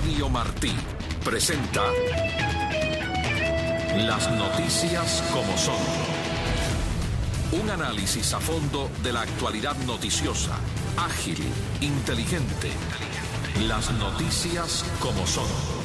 Radio Martí presenta Las noticias como son. Un análisis a fondo de la actualidad noticiosa, ágil, inteligente. Las noticias como son.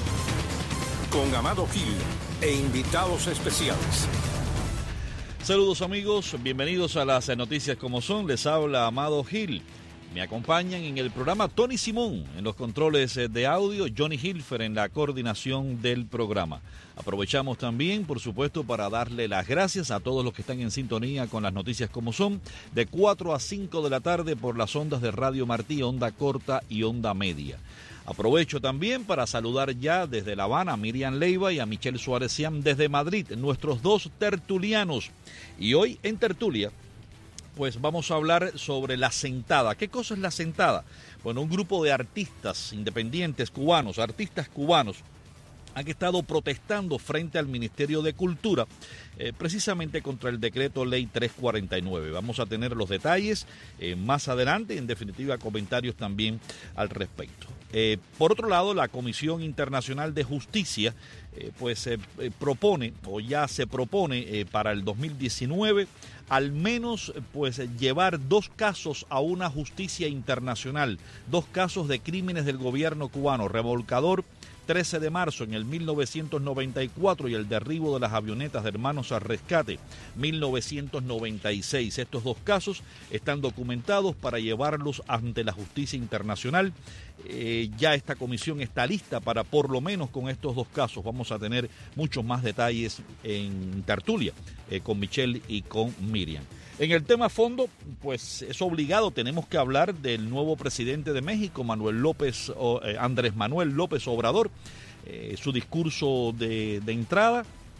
Con Amado Gil e invitados especiales. Saludos amigos, bienvenidos a las noticias como son. Les habla Amado Gil. Me acompañan en el programa Tony Simón en los controles de audio, Johnny Hilfer en la coordinación del programa. Aprovechamos también, por supuesto, para darle las gracias a todos los que están en sintonía con las noticias como son, de 4 a 5 de la tarde por las ondas de Radio Martí, onda corta y onda media. Aprovecho también para saludar ya desde La Habana a Miriam Leiva y a Michelle Suárez-Siam desde Madrid, nuestros dos tertulianos. Y hoy en tertulia, pues vamos a hablar sobre La Sentada. ¿Qué cosa es La Sentada? Bueno, un grupo de artistas independientes cubanos, artistas cubanos, han estado protestando frente al Ministerio de Cultura, precisamente contra el decreto ley 349. Vamos a tener los detalles más adelante, en definitiva comentarios también al respecto. Por otro lado, la Comisión Internacional de Justicia propone, o ya se propone para el 2019, al menos pues llevar 2 casos a una justicia internacional, 2 casos de crímenes del gobierno cubano, Revolcador 13 de marzo en el 1994 y el derribo de las avionetas de Hermanos al Rescate 1996. Estos 2 casos están documentados para llevarlos ante la justicia internacional. Ya esta comisión está lista para, por lo menos con estos 2 casos, vamos a tener muchos más detalles en tertulia con Michelle y con Miriam. En el tema fondo, pues es obligado, tenemos que hablar del nuevo presidente de México, Andrés Manuel López Obrador, su discurso de entrada,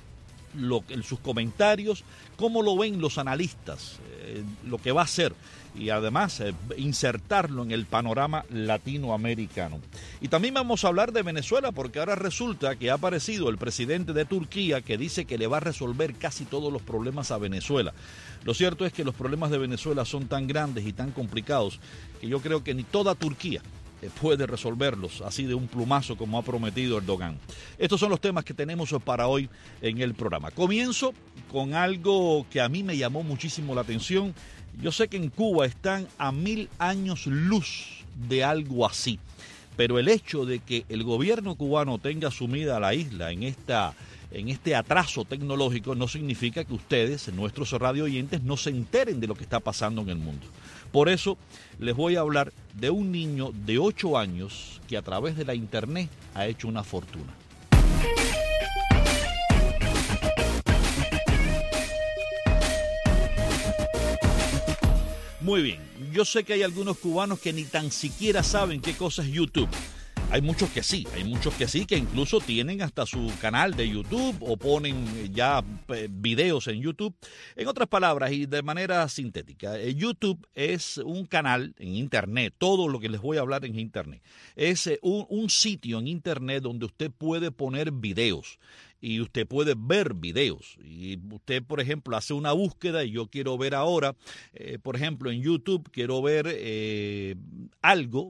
sus comentarios, cómo lo ven los analistas, lo que va a hacer y además insertarlo en el panorama latinoamericano. Y también vamos a hablar de Venezuela, porque ahora resulta que ha aparecido el presidente de Turquía que dice que le va a resolver casi todos los problemas a Venezuela. Lo cierto es que los problemas de Venezuela son tan grandes y tan complicados que yo creo que ni toda Turquía puede resolverlos así de un plumazo como ha prometido Erdogan. Estos son los temas que tenemos para hoy en el programa. Comienzo con algo que a mí me llamó muchísimo la atención. Yo sé que en Cuba están a 1000 años luz de algo así, pero el hecho de que el gobierno cubano tenga sumida a la isla en este atraso tecnológico no significa que ustedes, nuestros radio oyentes, no se enteren de lo que está pasando en el mundo. Por eso les voy a hablar de un niño de 8 años que a través de la internet ha hecho una fortuna. Muy bien, yo sé que hay algunos cubanos que ni tan siquiera saben qué cosa es YouTube. Hay muchos que sí, que incluso tienen hasta su canal de YouTube o ponen ya videos en YouTube. En otras palabras y de manera sintética, YouTube es un canal en Internet, todo lo que les voy a hablar en Internet. Es un sitio en Internet donde usted puede poner videos. Y usted puede ver videos. Y usted, por ejemplo, hace una búsqueda y yo quiero ver ahora, por ejemplo, en YouTube, quiero ver algo,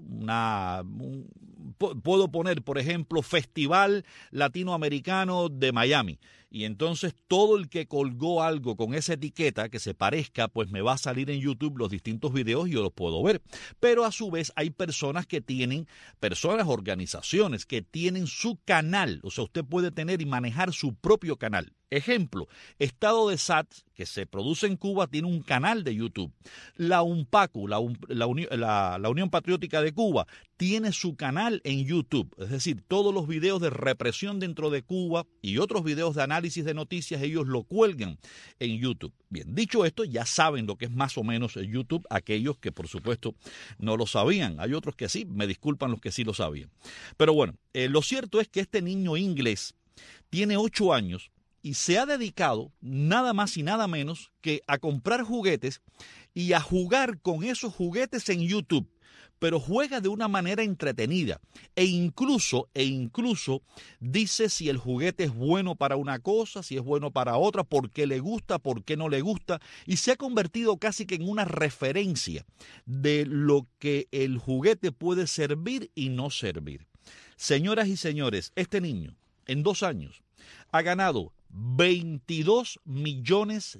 puedo poner, por ejemplo, Festival Latinoamericano de Miami. Y entonces todo el que colgó algo con esa etiqueta que se parezca, pues me va a salir en YouTube los distintos videos y yo los puedo ver. Pero a su vez hay organizaciones que tienen su canal. O sea, usted puede tener y manejar su propio canal. Ejemplo, Estado de SAT, que se produce en Cuba, tiene un canal de YouTube. La UNPACU, la Unión Patriótica de Cuba, tiene su canal en YouTube. Es decir, todos los videos de represión dentro de Cuba y otros videos de análisis de noticias, ellos lo cuelgan en YouTube. Bien, dicho esto, ya saben lo que es más o menos YouTube, aquellos que por supuesto no lo sabían. Hay otros que sí, me disculpan los que sí lo sabían. Pero bueno, lo cierto es que este niño inglés tiene 8 años y se ha dedicado nada más y nada menos que a comprar juguetes y a jugar con esos juguetes en YouTube. Pero juega de una manera entretenida e incluso dice si el juguete es bueno para una cosa, si es bueno para otra, por qué le gusta, por qué no le gusta, y se ha convertido casi que en una referencia de lo que el juguete puede servir y no servir. Señoras y señores, este niño, en 2 años, ha ganado $22 millones.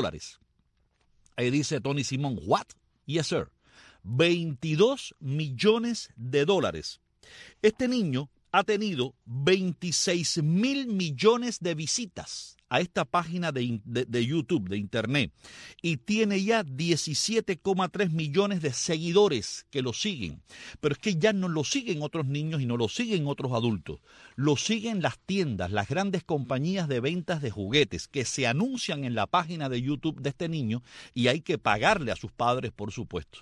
Ahí dice Tony Simón, ¿what? Yes, sir. $22 millones. Este niño ha tenido 26,000 millones de visitas a esta página de YouTube, de Internet, y tiene ya 17,3 millones de seguidores que lo siguen. Pero es que ya no lo siguen otros niños y no lo siguen otros adultos. Lo siguen las tiendas, las grandes compañías de ventas de juguetes que se anuncian en la página de YouTube de este niño y hay que pagarle a sus padres, por supuesto.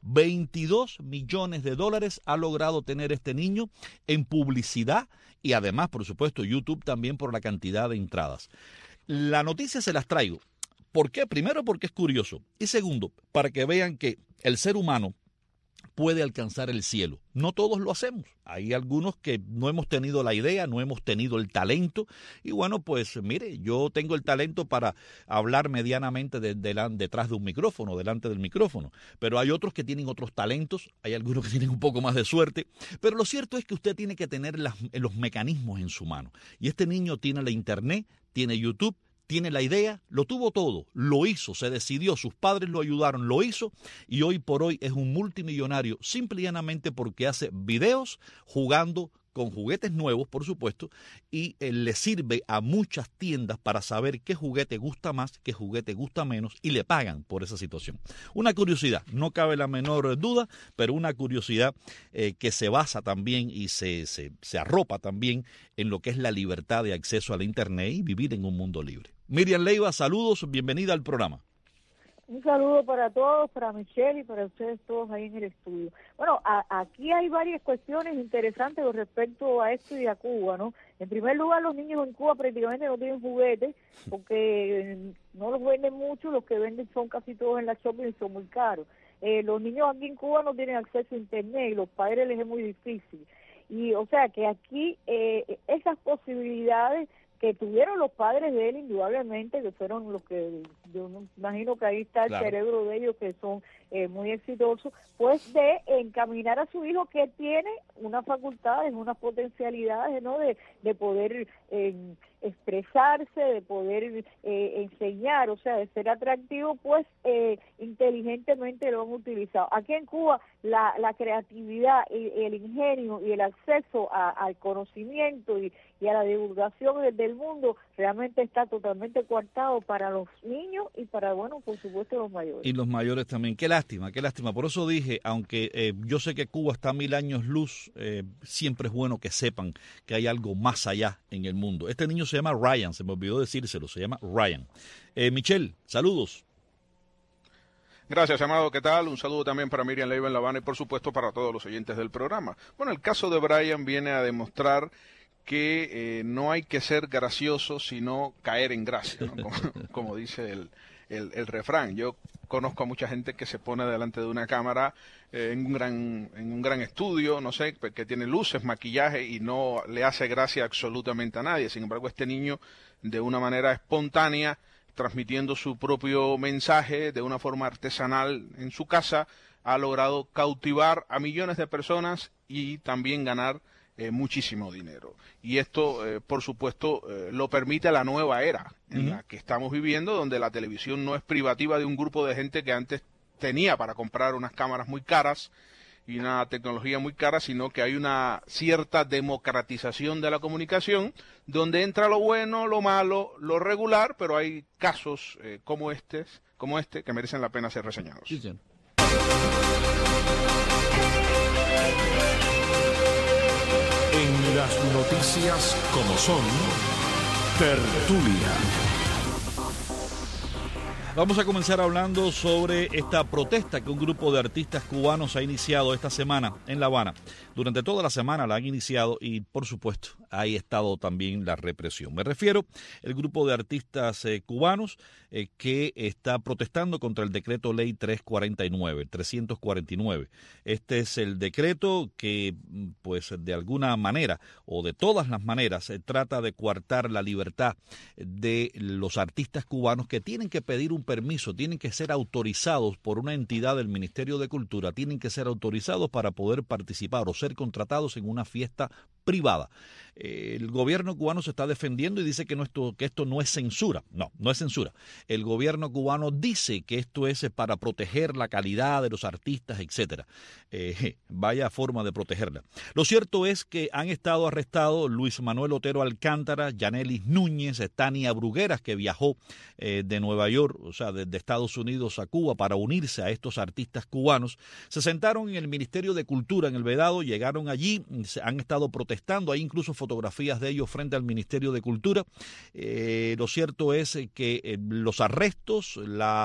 $22 millones ha logrado tener este niño en publicidad y además, por supuesto, YouTube también por la cantidad de entradas. La noticia se las traigo. ¿Por qué? Primero, porque es curioso. Y segundo, para que vean que el ser humano puede alcanzar el cielo. No todos lo hacemos. Hay algunos que no hemos tenido la idea, no hemos tenido el talento. Y bueno, pues mire, yo tengo el talento para hablar medianamente detrás de un micrófono, delante del micrófono. Pero hay otros que tienen otros talentos, hay algunos que tienen un poco más de suerte. Pero lo cierto es que usted tiene que tener los mecanismos en su mano. Y este niño tiene la internet, tiene YouTube, tiene la idea, lo tuvo todo, lo hizo, se decidió, sus padres lo ayudaron, lo hizo y hoy por hoy es un multimillonario simple y llanamente porque hace videos jugando con juguetes nuevos, por supuesto, y le sirve a muchas tiendas para saber qué juguete gusta más, qué juguete gusta menos, y le pagan por esa situación. Una curiosidad, no cabe la menor duda, pero una curiosidad que se basa también y se arropa también en lo que es la libertad de acceso a la Internet y vivir en un mundo libre. Miriam Leiva, saludos, bienvenida al programa. Un saludo para todos, para Michelle y para ustedes todos ahí en el estudio. Bueno, aquí hay varias cuestiones interesantes con respecto a esto y a Cuba, ¿no? En primer lugar, los niños en Cuba prácticamente no tienen juguetes porque no los venden mucho, los que venden son casi todos en la shopping y son muy caros. Los niños aquí en Cuba no tienen acceso a Internet y los padres les es muy difícil. Y o sea que aquí esas posibilidades que tuvieron los padres de él, indudablemente, que fueron los que, yo imagino que ahí está el cerebro de ellos, que son muy exitosos, pues de encaminar a su hijo que tiene unas facultades, unas potencialidades, ¿no? De poder expresarse, de poder enseñar, o sea, de ser atractivo, pues inteligentemente lo han utilizado. Aquí en Cuba la creatividad, el ingenio y el acceso al conocimiento y a la divulgación del mundo realmente está totalmente coartado para los niños y para, bueno, por supuesto, los mayores. Y los mayores también. Qué lástima, qué lástima. Por eso dije, aunque yo sé que Cuba está a 1000 años luz, siempre es bueno que sepan que hay algo más allá en el mundo. Este niño se llama Ryan, se me olvidó decírselo, se llama Ryan. Michelle, saludos. Gracias, Amado. ¿Qué tal? Un saludo también para Miriam Leiva en La Habana y, por supuesto, para todos los oyentes del programa. Bueno, el caso de Brian viene a demostrar que no hay que ser gracioso, sino caer en gracia, ¿no? como dice el refrán. Yo conozco a mucha gente que se pone delante de una cámara en un gran estudio, no sé, que tiene luces, maquillaje y no le hace gracia absolutamente a nadie. Sin embargo, este niño, de una manera espontánea, transmitiendo su propio mensaje de una forma artesanal en su casa, ha logrado cautivar a millones de personas y también ganar muchísimo dinero. Y esto, por supuesto, lo permite la nueva era en la que estamos viviendo, donde la televisión no es privativa de un grupo de gente que antes tenía para comprar unas cámaras muy caras y una tecnología muy cara, sino que hay una cierta democratización de la comunicación, donde entra lo bueno, lo malo, lo regular, pero hay casos como este, que merecen la pena ser reseñados. Sí, sí. En las noticias como son, tertulia. Vamos a comenzar hablando sobre esta protesta que un grupo de artistas cubanos ha iniciado esta semana en La Habana. Durante toda la semana la han iniciado y, por supuesto, ha estado también la represión. Me refiero al grupo de artistas cubanos que está protestando contra el decreto ley 349. Este es el decreto que, pues, de alguna manera o de todas las maneras trata de coartar la libertad de los artistas cubanos, que tienen que pedir un permiso, tienen que ser autorizados por una entidad del Ministerio de Cultura, tienen que ser autorizados para poder participar o ser contratados en una fiesta privada. El gobierno cubano se está defendiendo y dice que esto no es censura. No, no es censura. El gobierno cubano dice que esto es para proteger la calidad de los artistas, etcétera. Vaya forma de protegerla. Lo cierto es que han estado arrestados Luis Manuel Otero Alcántara, Yanelis Núñez, Tania Brugueras, que viajó de Nueva York, o sea, desde Estados Unidos a Cuba para unirse a estos artistas cubanos. Se sentaron en el Ministerio de Cultura en El Vedado, llegaron allí, han estado protestando, hay incluso fotografías de ellos frente al Ministerio de Cultura. Lo cierto es que los arrestos,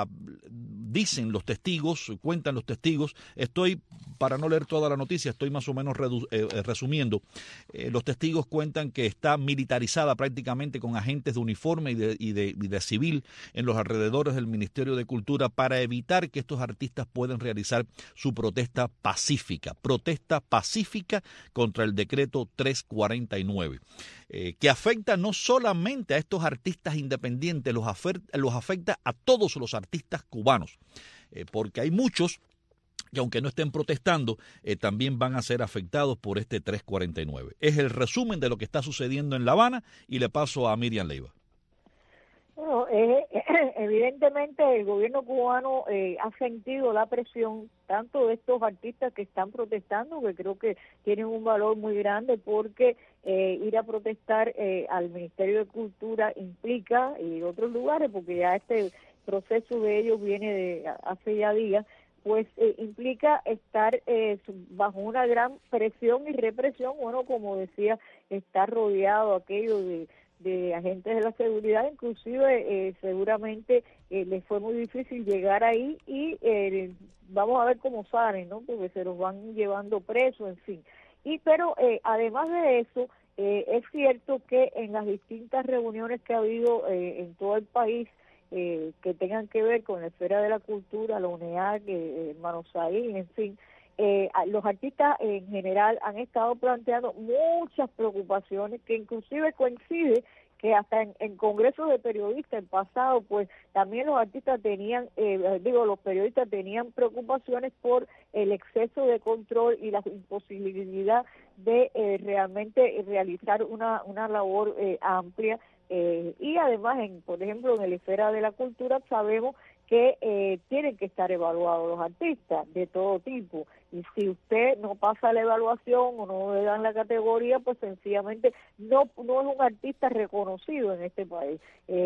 dicen los testigos, cuentan los testigos, para no leer toda la noticia, estoy más o menos resumiendo. Los testigos cuentan que está militarizada prácticamente con agentes de uniforme y de civil en los alrededores del Ministerio de Cultura para evitar que estos artistas puedan realizar su protesta pacífica contra el decreto 349, que afecta no solamente a estos artistas independientes, los afecta a todos los artistas cubanos, porque hay muchos que, aunque no estén protestando, también van a ser afectados por este 349. Es el resumen de lo que está sucediendo en La Habana y le paso a Miriam Leiva. Bueno, evidentemente el gobierno cubano ha sentido la presión tanto de estos artistas que están protestando, que creo que tienen un valor muy grande, porque ir a protestar al Ministerio de Cultura implica, y otros lugares, porque ya este proceso de ellos viene de hace ya días, pues implica estar bajo una gran presión y represión. Bueno, como decía, está rodeado aquello de agentes de la seguridad, inclusive seguramente les fue muy difícil llegar ahí y vamos a ver cómo salen, ¿no? Porque se los van llevando presos, en fin. Pero además de eso, es cierto que en las distintas reuniones que ha habido en todo el país, que tengan que ver con la esfera de la cultura, la UNEAC, Hermanos Saín, en fin, los artistas en general han estado planteando muchas preocupaciones, que inclusive coincide que hasta en congresos de periodistas en pasado, pues también los artistas tenían, los periodistas tenían preocupaciones por el exceso de control y la imposibilidad de realmente realizar una labor amplia. Y además, por ejemplo, en la esfera de la cultura sabemos que tienen que estar evaluados los artistas de todo tipo, y si usted no pasa la evaluación o no le dan la categoría, pues sencillamente no es un artista reconocido en este país.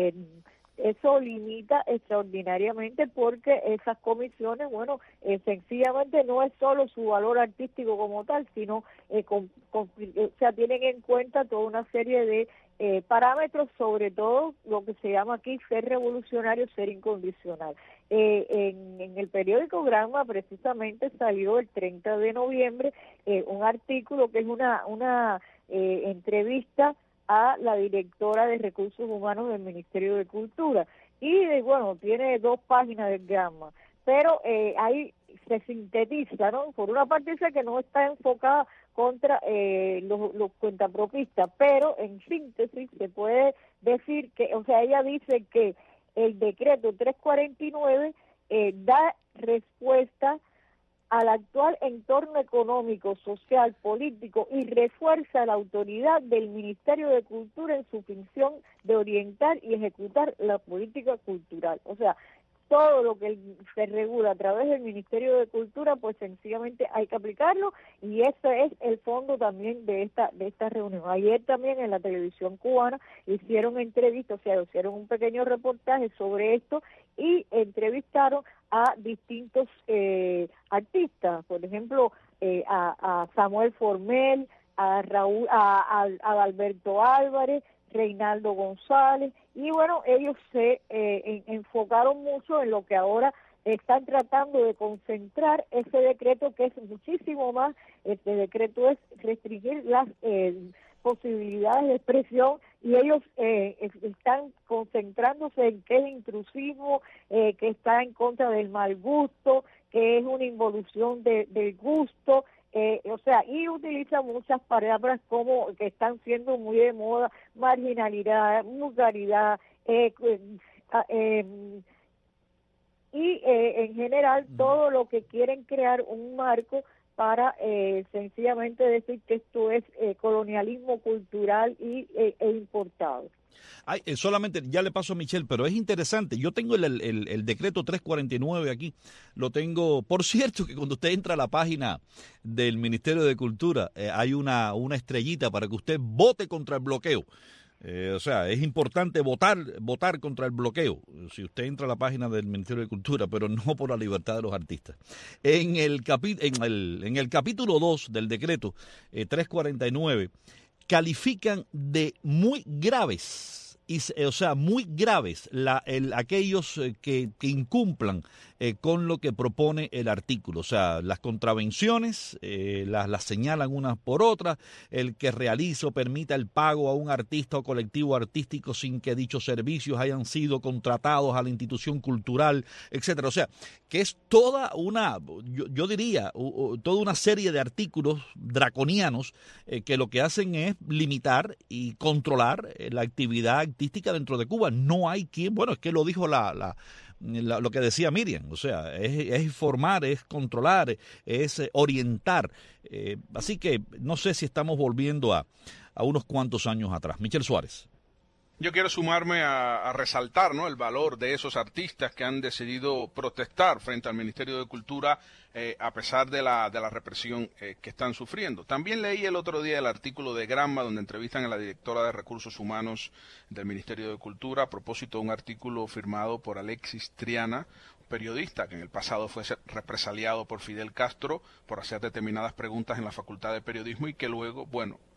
Eso limita extraordinariamente, porque esas comisiones, bueno, sencillamente no es solo su valor artístico como tal, sino o sea, tienen en cuenta toda una serie de parámetros, sobre todo lo que se llama aquí ser revolucionario, ser incondicional. En el periódico Granma precisamente salió el 30 de noviembre un artículo que es una entrevista a la directora de Recursos Humanos del Ministerio de Cultura, y bueno, tiene 2 páginas de Granma, pero ahí se sintetiza, ¿no? Por una parte dice que no está enfocada contra los cuentapropistas, pero en síntesis se puede decir que, o sea, ella dice que el decreto 349 da respuesta al actual entorno económico, social, político, y refuerza la autoridad del Ministerio de Cultura en su función de orientar y ejecutar la política cultural. O sea, todo lo que se regula a través del Ministerio de Cultura, pues sencillamente hay que aplicarlo, y ese es el fondo también de esta reunión. Ayer también en la televisión cubana hicieron entrevistas, o sea, hicieron un pequeño reportaje sobre esto y entrevistaron a distintos artistas, por ejemplo, a Samuel Formel, a Raúl, a Alberto Álvarez, Reinaldo González, y bueno, ellos se enfocaron mucho en lo que ahora están tratando de concentrar ese decreto, que es muchísimo más. Este decreto es restringir las posibilidades de expresión, y ellos están concentrándose en que es intrusismo, que está en contra del mal gusto, que es una involución del gusto, y utilizan muchas palabras como que están siendo muy de moda: marginalidad, vulgaridad, y en general todo lo que quieren crear un marco para sencillamente decir que esto es colonialismo cultural e importado. Ay, solamente, ya le paso a Michelle, pero es interesante. Yo tengo el decreto 349 aquí. Lo tengo. Por cierto, que cuando usted entra a la página del Ministerio de Cultura, hay una estrellita para que usted vote contra el bloqueo. Es importante votar contra el bloqueo, si usted entra a la página del Ministerio de Cultura, pero no por la libertad de los artistas. En el capítulo 2 del decreto 349, califican de muy graves, aquellos que incumplan con lo que propone el artículo. O sea, las contravenciones las señalan unas por otras: el que realice o permita el pago a un artista o colectivo artístico sin que dichos servicios hayan sido contratados a la institución cultural, etcétera. O sea, que es toda una, yo diría, toda una serie de artículos draconianos que lo que hacen es limitar y controlar la actividad artística dentro de Cuba. No hay quien, bueno, es que lo dijo lo que decía Miriam, o sea, es informar, es controlar, es orientar. Así que no sé si estamos volviendo a unos cuantos años atrás. Michelle Suárez. Yo quiero sumarme a resaltar, ¿no?, el valor de esos artistas que han decidido protestar frente al Ministerio de Cultura a pesar de la represión que están sufriendo. También leí el otro día el artículo de Granma, donde entrevistan a la directora de Recursos Humanos del Ministerio de Cultura a propósito de un artículo firmado por Alexis Triana, periodista que en el pasado fue represaliado por Fidel Castro por hacer determinadas preguntas en la Facultad de Periodismo y que luego,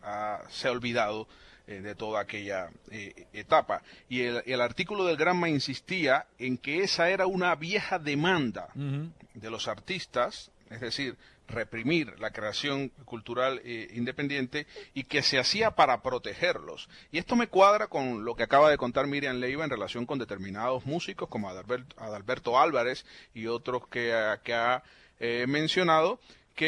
se ha olvidado de toda aquella etapa. Y el artículo del Granma insistía en que esa era una vieja demanda de los artistas, es decir, reprimir la creación cultural independiente, y que se hacía para protegerlos. Y esto me cuadra con lo que acaba de contar Miriam Leiva en relación con determinados músicos como Adalberto Álvarez y otros que ha mencionado,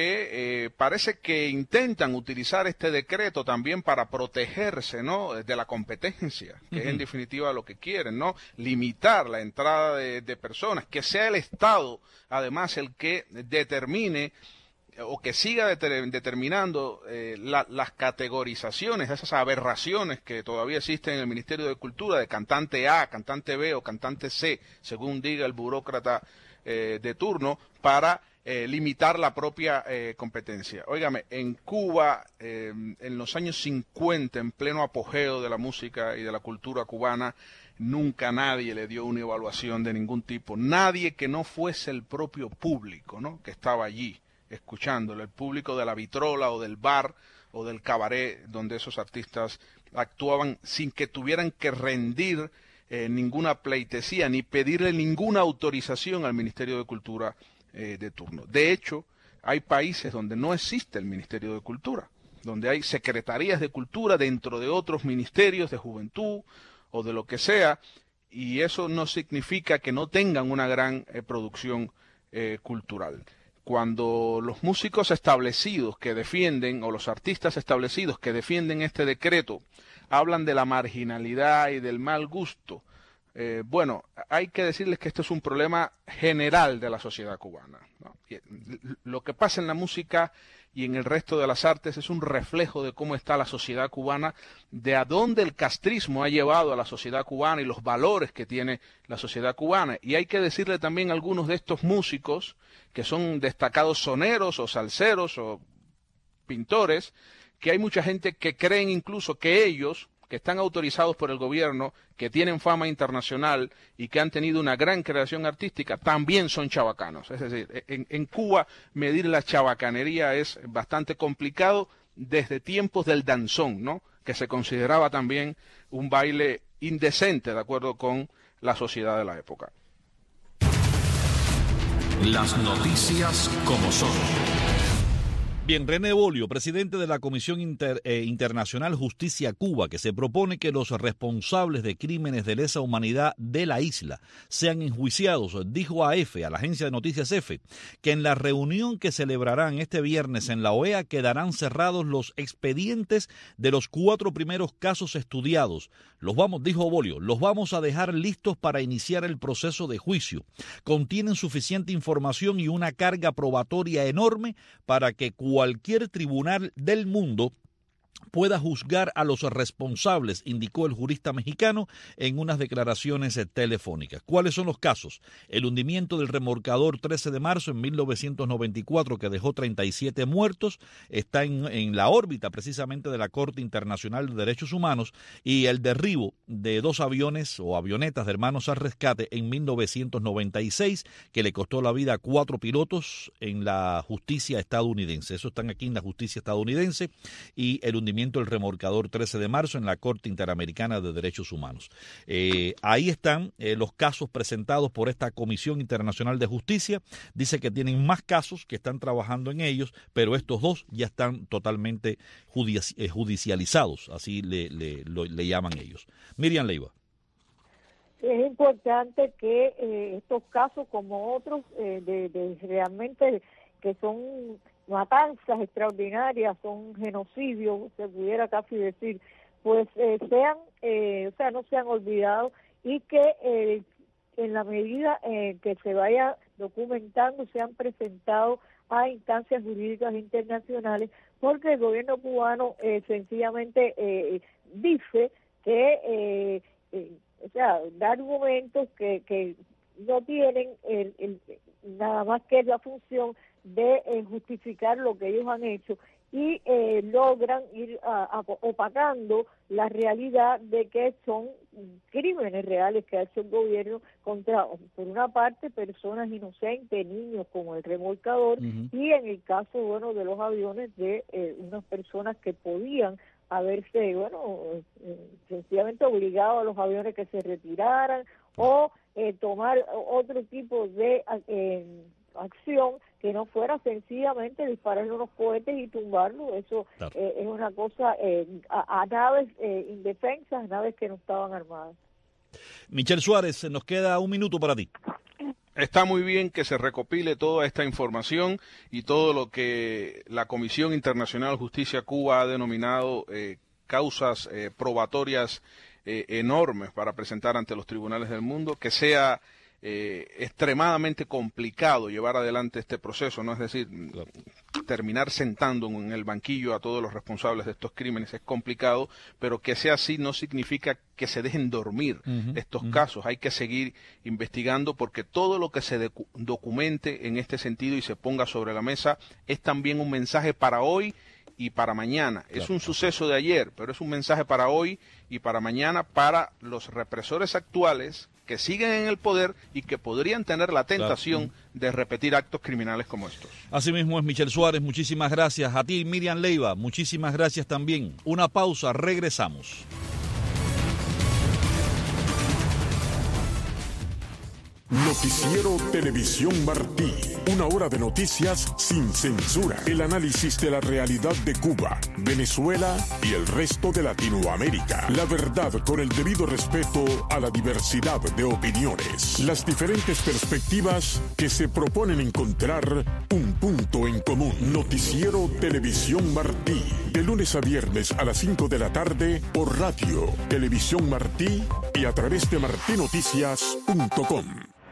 que parece que intentan utilizar este decreto también para protegerse, ¿no?, de la competencia, que es en definitiva lo que quieren, ¿no?, limitar la entrada de personas, que sea el Estado además el que determine o que siga determinando las categorizaciones, esas aberraciones que todavía existen en el Ministerio de Cultura, de cantante A, cantante B o cantante C, según diga el burócrata de turno, para limitar la propia competencia. Óigame, en Cuba, en los años 50, en pleno apogeo de la música y de la cultura cubana, nunca nadie le dio una evaluación de ningún tipo. Nadie que no fuese el propio público, ¿no?, que estaba allí escuchándolo, el público de la vitrola o del bar o del cabaret donde esos artistas actuaban, sin que tuvieran que rendir ninguna pleitesía ni pedirle ninguna autorización al Ministerio de Cultura de turno. De hecho, hay países donde no existe el Ministerio de Cultura, donde hay secretarías de cultura dentro de otros ministerios de juventud o de lo que sea, y eso no significa que no tengan una gran producción cultural. Cuando los músicos establecidos que defienden, o los artistas establecidos que defienden este decreto, hablan de la marginalidad y del mal gusto, hay que decirles que esto es un problema general de la sociedad cubana, ¿no? Lo que pasa en la música y en el resto de las artes es un reflejo de cómo está la sociedad cubana, de a dónde el castrismo ha llevado a la sociedad cubana y los valores que tiene la sociedad cubana. Y hay que decirle también a algunos de estos músicos, que son destacados soneros o salseros o pintores, que hay mucha gente que creen incluso que ellos, que están autorizados por el gobierno, que tienen fama internacional y que han tenido una gran creación artística, también son chabacanos. Es decir, en Cuba medir la chabacanería es bastante complicado desde tiempos del danzón, ¿no?, que se consideraba también un baile indecente de acuerdo con la sociedad de la época. Las noticias como son. Bien, René Bolio, presidente de la Comisión Internacional Justicia Cuba, que se propone que los responsables de crímenes de lesa humanidad de la isla sean enjuiciados, dijo a EFE, a la agencia de noticias EFE, que en la reunión que celebrarán este viernes en la OEA quedarán cerrados los expedientes de los 4 primeros casos estudiados. Dijo Bolio, los vamos a dejar listos para iniciar el proceso de juicio. Contienen suficiente información y una carga probatoria enorme para que cualquier tribunal del mundo pueda juzgar a los responsables, indicó el jurista mexicano en unas declaraciones telefónicas. ¿Cuáles son los casos? El hundimiento del remolcador 13 de marzo en 1994, que dejó 37 muertos, está en la órbita precisamente de la Corte Internacional de Derechos Humanos, y el derribo de 2 aviones o avionetas de Hermanos al Rescate en 1996, que le costó la vida a 4 pilotos en la justicia estadounidense. Eso están aquí en la justicia estadounidense, y el hundimiento del remolcador 13 de marzo en la Corte Interamericana de Derechos Humanos. Ahí están los casos presentados por esta Comisión Internacional de Justicia. Dice que tienen más casos, que están trabajando en ellos, pero estos 2 ya están totalmente judicializados, así le llaman ellos. Miriam Leiva. Es importante que estos casos, como otros, de realmente que son matanzas extraordinarias, son genocidios, se pudiera casi decir, pues no sean olvidados, y que en la medida que se vaya documentando sean presentados a instancias jurídicas internacionales, porque el gobierno cubano sencillamente dice que da argumentos que no tienen nada más que la función de justificar lo que ellos han hecho, y logran ir opacando la realidad de que son crímenes reales que ha hecho el gobierno contra, por una parte, personas inocentes, niños como el remolcador, y en el caso, de los aviones, de unas personas que podían haberse, sencillamente obligado a los aviones que se retiraran, o tomar otro tipo de acción que no fuera sencillamente dispararle unos cohetes y tumbarlo. Eso claro. Es una cosa a naves indefensas, naves que no estaban armadas. Michelle Suárez, nos queda un minuto para ti. Está muy bien que se recopile toda esta información y todo lo que la Comisión Internacional Justicia Cuba ha denominado causas probatorias enormes para presentar ante los tribunales del mundo, que sea extremadamente complicado llevar adelante este proceso, ¿no? Es decir, claro, terminar sentando en el banquillo a todos los responsables de estos crímenes es complicado, pero que sea así no significa que se dejen dormir estos casos. Hay que seguir investigando, porque todo lo que se documente en este sentido y se ponga sobre la mesa es también un mensaje para hoy y para mañana. Claro. Es un suceso de ayer, pero es un mensaje para hoy y para mañana, para los represores actuales que siguen en el poder y que podrían tener la tentación de repetir actos criminales como estos. Así mismo es, Michelle Suárez, muchísimas gracias. A ti, Miriam Leiva, muchísimas gracias también. Una pausa, regresamos. Noticiero Televisión Martí. Una hora de noticias sin censura. El análisis de la realidad de Cuba, Venezuela y el resto de Latinoamérica. La verdad con el debido respeto a la diversidad de opiniones. Las diferentes perspectivas que se proponen encontrar un punto en común. Noticiero Televisión Martí. De lunes a viernes a las 5 de la tarde por Radio Televisión Martí y a través de martinoticias.com.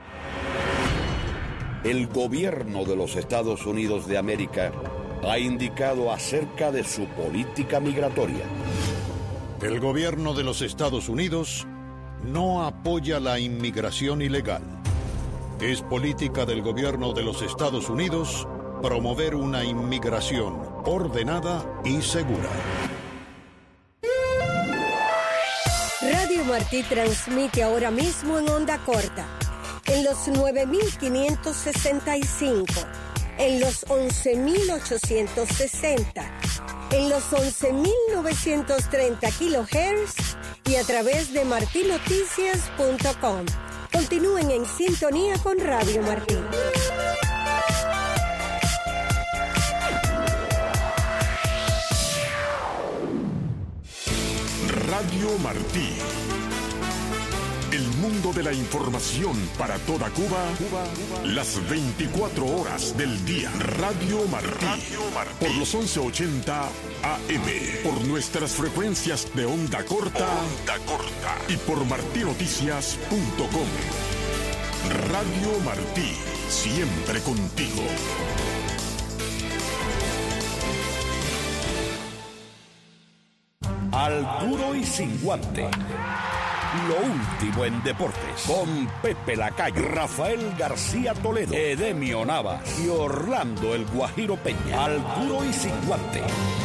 El gobierno de los Estados Unidos de América ha indicado acerca de su política migratoria. El gobierno de los Estados Unidos no apoya la inmigración ilegal. Es política del gobierno de los Estados Unidos promover una inmigración ordenada y segura. Radio Martí transmite ahora mismo en onda corta. En los 9.565, en los 11.860, en los 11.930 kHz y a través de martinoticias.com. Continúen en sintonía con Radio Martí. Radio Martí. El mundo de la información para toda Cuba, las 24 horas del día. Radio Martí. Por los 1180 AM. Por nuestras frecuencias de onda corta. Y por martinoticias.com. Radio Martí. Siempre contigo. Al duro y sin guante. Lo último en deportes. Con Pepe Lacayo, Rafael García Toledo, Edemio Navas y Orlando El Guajiro Peña. Al duro y sin guante.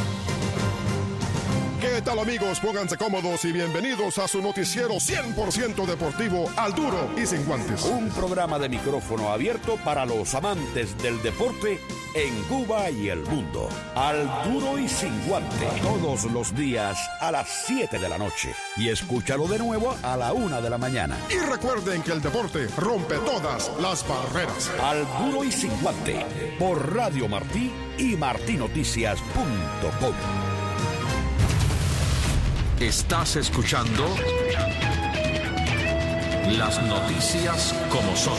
¿Qué tal, amigos? Pónganse cómodos y bienvenidos a su noticiero 100% deportivo, Al Duro y Sin Guantes. Un programa de micrófono abierto para los amantes del deporte en Cuba y el mundo. Al Duro y Sin Guante. Todos los días a las 7 de la noche. Y escúchalo de nuevo a la 1 de la mañana. Y recuerden que el deporte rompe todas las barreras. Al Duro y Sin Guante. Por Radio Martí y martinoticias.com. Estás escuchando las noticias como son.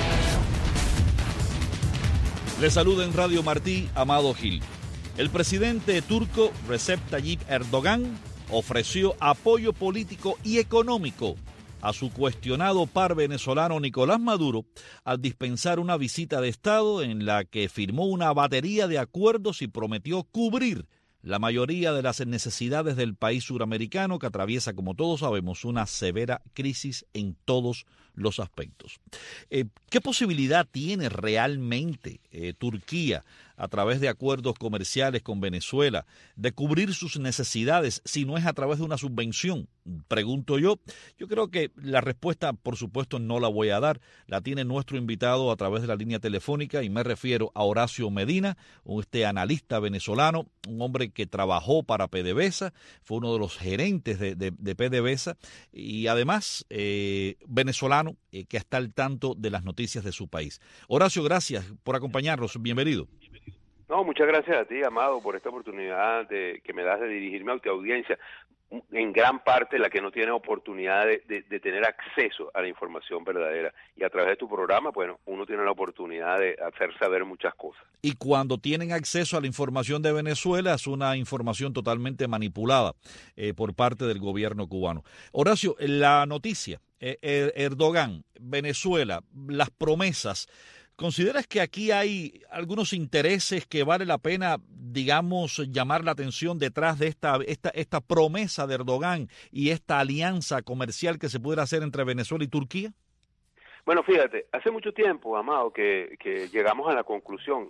Le saluda en Radio Martí, Amado Gil. El presidente turco Recep Tayyip Erdogan ofreció apoyo político y económico a su cuestionado par venezolano Nicolás Maduro al dispensar una visita de Estado en la que firmó una batería de acuerdos y prometió cubrir la mayoría de las necesidades del país suramericano que atraviesa, como todos sabemos, una severa crisis en todos los aspectos. ¿Qué posibilidad tiene realmente Turquía, a través de acuerdos comerciales con Venezuela, de cubrir sus necesidades si no es a través de una subvención? Pregunto yo. Yo creo que la respuesta, por supuesto, no la voy a dar. La tiene nuestro invitado a través de la línea telefónica y me refiero a Horacio Medina, analista venezolano, un hombre que trabajó para PDVSA, fue uno de los gerentes de PDVSA y además venezolano que está al tanto de las noticias de su país. Horacio, gracias por acompañarnos. Bienvenido. No, muchas gracias a ti, Amado, por esta oportunidad que me das de dirigirme a tu audiencia, en gran parte la que no tiene oportunidad de tener acceso a la información verdadera. Y a través de tu programa, bueno, uno tiene la oportunidad de hacer saber muchas cosas. Y cuando tienen acceso a la información de Venezuela, es una información totalmente manipulada por parte del gobierno cubano. Horacio, la noticia, Erdogan, Venezuela, las promesas. ¿Consideras que aquí hay algunos intereses que vale la pena, digamos, llamar la atención detrás de esta promesa de Erdogan y esta alianza comercial que se pudiera hacer entre Venezuela y Turquía? Bueno, fíjate, hace mucho tiempo, Amado, que llegamos a la conclusión,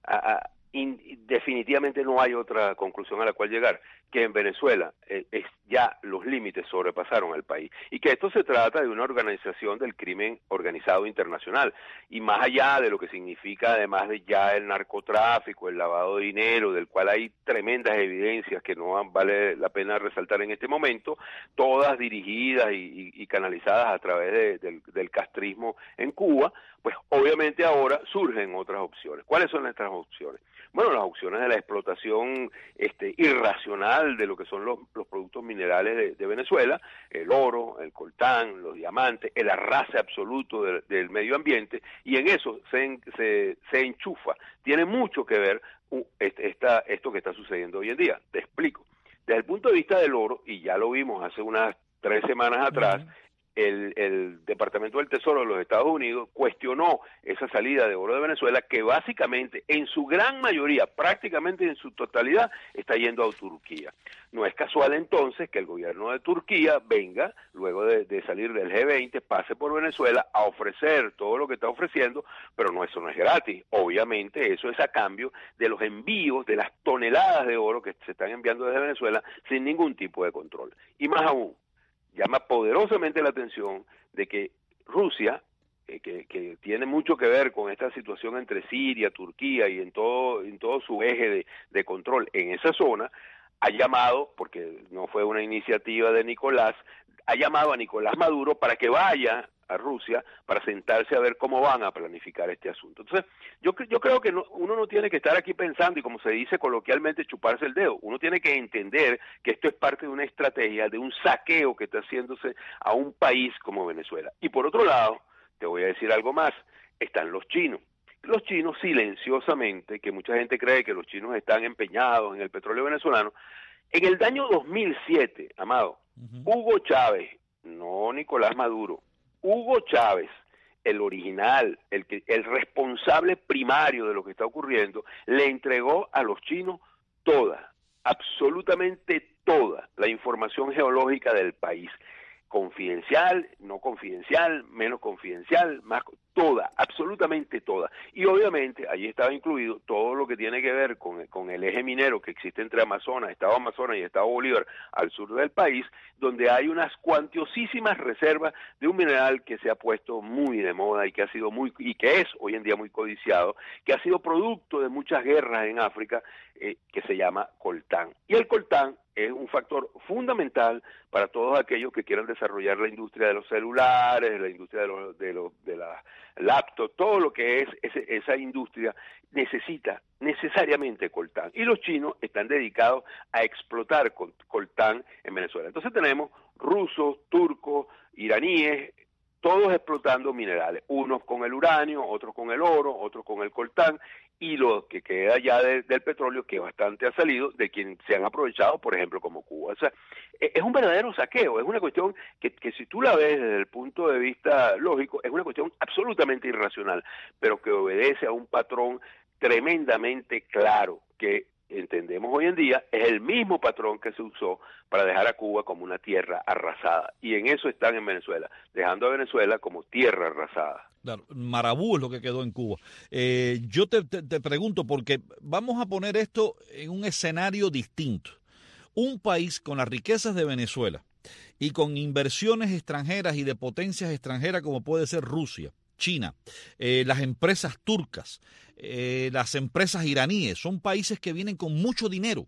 definitivamente no hay otra conclusión a la cual llegar, que en Venezuela ya los límites sobrepasaron al país y que esto se trata de una organización del crimen organizado internacional y más allá de lo que significa además de ya el narcotráfico, el lavado de dinero, del cual hay tremendas evidencias que no vale la pena resaltar en este momento, todas dirigidas y canalizadas a través del castrismo en Cuba, pues obviamente ahora surgen otras opciones. ¿Cuáles son nuestras opciones? Bueno, las opciones de la explotación irracional de lo que son los productos minerales de Venezuela, el oro, el coltán, los diamantes, el arrase absoluto del medio ambiente, y en eso se enchufa. Tiene mucho que ver esto que está sucediendo hoy en día. Te explico. Desde el punto de vista del oro, y ya lo vimos hace unas 3 semanas atrás, el Departamento del Tesoro de los Estados Unidos cuestionó esa salida de oro de Venezuela, que básicamente en su gran mayoría, prácticamente en su totalidad, está yendo a Turquía. No es casual entonces que el gobierno de Turquía venga, luego de salir del G20, pase por Venezuela a ofrecer todo lo que está ofreciendo, pero eso no es gratis. Obviamente eso es a cambio de los envíos de las toneladas de oro que se están enviando desde Venezuela sin ningún tipo de control. Y más aún, llama poderosamente la atención de que Rusia, que tiene mucho que ver con esta situación entre Siria, Turquía y en todo su eje de control en esa zona, ha llamado, porque no fue una iniciativa de Nicolás, ha llamado a Nicolás Maduro para que vaya a Rusia para sentarse a ver cómo van a planificar este asunto. Entonces, yo creo que uno no tiene que estar aquí pensando y, como se dice coloquialmente, chuparse el dedo. Uno tiene que entender que esto es parte de una estrategia, de un saqueo que está haciéndose a un país como Venezuela. Y por otro lado, te voy a decir algo más, están los chinos. Los chinos silenciosamente, que mucha gente cree que los chinos están empeñados en el petróleo venezolano, en el año 2007, Amado, Hugo Chávez, no Nicolás Maduro, Hugo Chávez, el original, el responsable primario de lo que está ocurriendo, le entregó a los chinos toda, absolutamente toda la información geológica del país. Confidencial, no confidencial, menos confidencial, más toda, absolutamente toda. Y obviamente allí estaba incluido todo lo que tiene que ver con el eje minero que existe entre Estado Amazonas y Estado Bolívar al sur del país, donde hay unas cuantiosísimas reservas de un mineral que se ha puesto muy de moda y que es hoy en día muy codiciado, que ha sido producto de muchas guerras en África, que se llama coltán. Y el coltán es un factor fundamental para todos aquellos que quieran desarrollar la industria de los celulares, la industria de las laptops, todo lo que es esa industria necesita necesariamente coltán. Y los chinos están dedicados a explotar coltán en Venezuela. Entonces tenemos rusos, turcos, iraníes, todos explotando minerales, unos con el uranio, otros con el oro, otros con el coltán, y lo que queda ya del petróleo, que bastante ha salido, de quien se han aprovechado, por ejemplo, como Cuba. O sea, es un verdadero saqueo, es una cuestión que si tú la ves desde el punto de vista lógico, es una cuestión absolutamente irracional, pero que obedece a un patrón tremendamente claro, que entendemos hoy en día es el mismo patrón que se usó para dejar a Cuba como una tierra arrasada, y en eso están en Venezuela, dejando a Venezuela como tierra arrasada. Claro, Marabú es lo que quedó en Cuba. Yo te pregunto, porque vamos a poner esto en un escenario distinto. Un país con las riquezas de Venezuela y con inversiones extranjeras y de potencias extranjeras como puede ser Rusia, China, las empresas turcas, las empresas iraníes, son países que vienen con mucho dinero